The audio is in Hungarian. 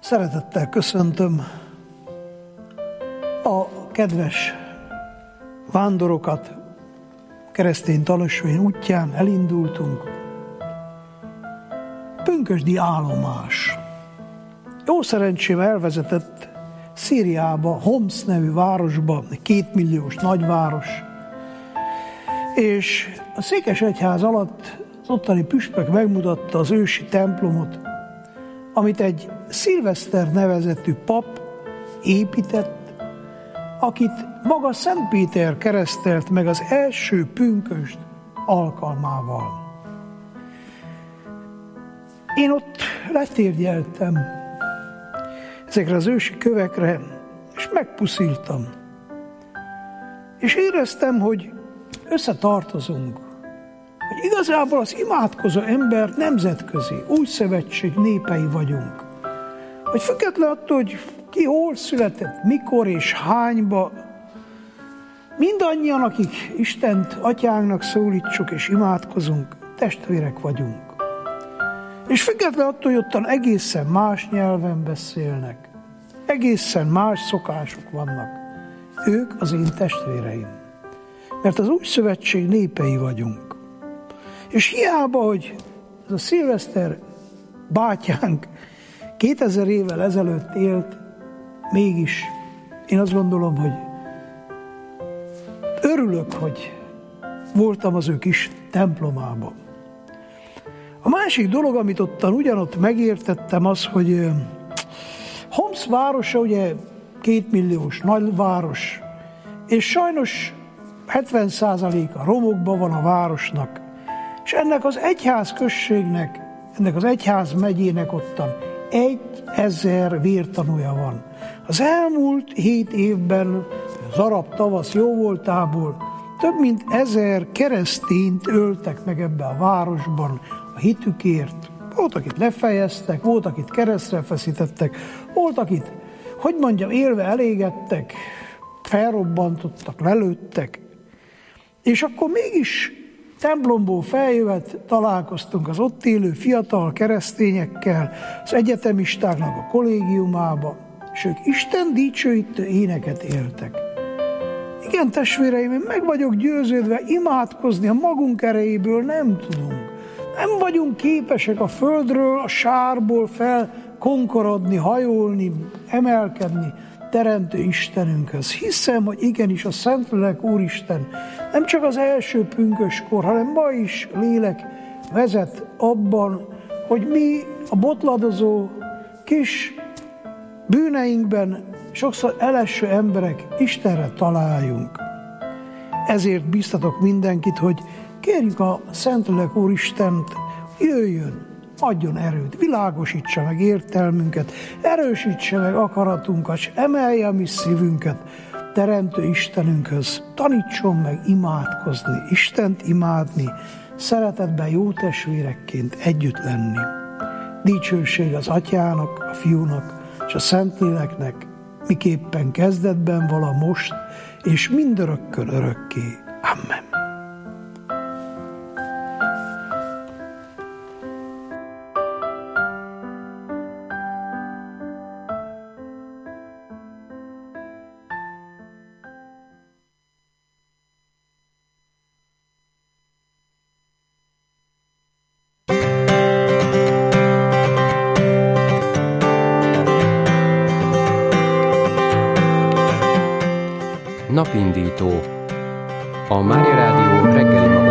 Szeretettel köszöntöm a kedves vándorokat, keresztény tanúsvény útján elindultunk. Pünkösdi állomás. Jó szerencsém elvezetett Szíriába, Homs nevű városba, 2 milliós nagyváros, és a székesegyház alatt az ottani püspök megmutatta az ősi templomot, amit egy Szilveszter nevezetű pap épített, akit maga Szent Péter keresztelt meg az első pünkösd alkalmával. Én ott letérgyeltem ezekre az ősi kövekre, és megpusziltam. És éreztem, hogy összetartozunk, hogy igazából az imádkozó ember nemzetközi, új szövetség népei vagyunk. Hogy független attól, hogy ki hol született, mikor és hányba, mindannyian, akik Istent atyánknak szólítsuk és imádkozunk, testvérek vagyunk. És független attól, hogy ottan egészen más nyelven beszélnek, egészen más szokások vannak, ők az én testvéreim. Mert az új szövetség népei vagyunk. És hiába, hogy ez a Szilveszter bátyánk 2000 évvel ezelőtt élt, mégis én azt gondolom, hogy örülök, hogy voltam az ő kis templomában. A másik dolog, amit ugyanott megértettem, az, hogy Homs városa ugye 2 milliós nagyváros, és sajnos 70%-a romokban van a városnak, és ennek az egyház községnek, ennek az egyház megyének ottan 1000 vértanúja van. Az elmúlt 7 évben, az arab tavasz jóvoltából több mint 1000 keresztényt öltek meg ebbe a városban a hitükért. Volt, akit lefejeztek, volt, akit keresztre feszítettek, volt, akit, élve elégettek, felrobbantottak, lelőttek. És akkor mégis templomból feljövet találkoztunk az ott élő fiatal keresztényekkel, az egyetemistáknak a kollégiumába, és ők Isten dicsőítő éneket éltek. Igen, testvéreim, én meg vagyok győződve, imádkozni a magunk erejéből nem tudunk. Nem vagyunk képesek a földről, a sárból felkonkorodni, hajolni, emelkedni teremtő Istenünkhöz. Hiszem, hogy igenis a Szentlélek Úristen nem csak az első pünköskor, hanem ma is lélek vezet abban, hogy mi a botladozó kis bűneinkben sokszor eleső emberek Istenre találjunk. Ezért biztatok mindenkit, hogy kérjük a Szentlélek Úristent, jöjjön, adjon erőt, világosítsa meg értelmünket, erősítse meg akaratunkat, és emelje a mi szívünket teremtő Istenünkhöz. Tanítson meg imádkozni, Istent imádni, szeretetben jó testvérekként együtt lenni. Dicsőség az Atyának, a Fiúnak és a Szentléleknek, miképpen kezdetben vala most, és mindörökkön örökké. Amen. Napindító. A Mária Rádió reggeli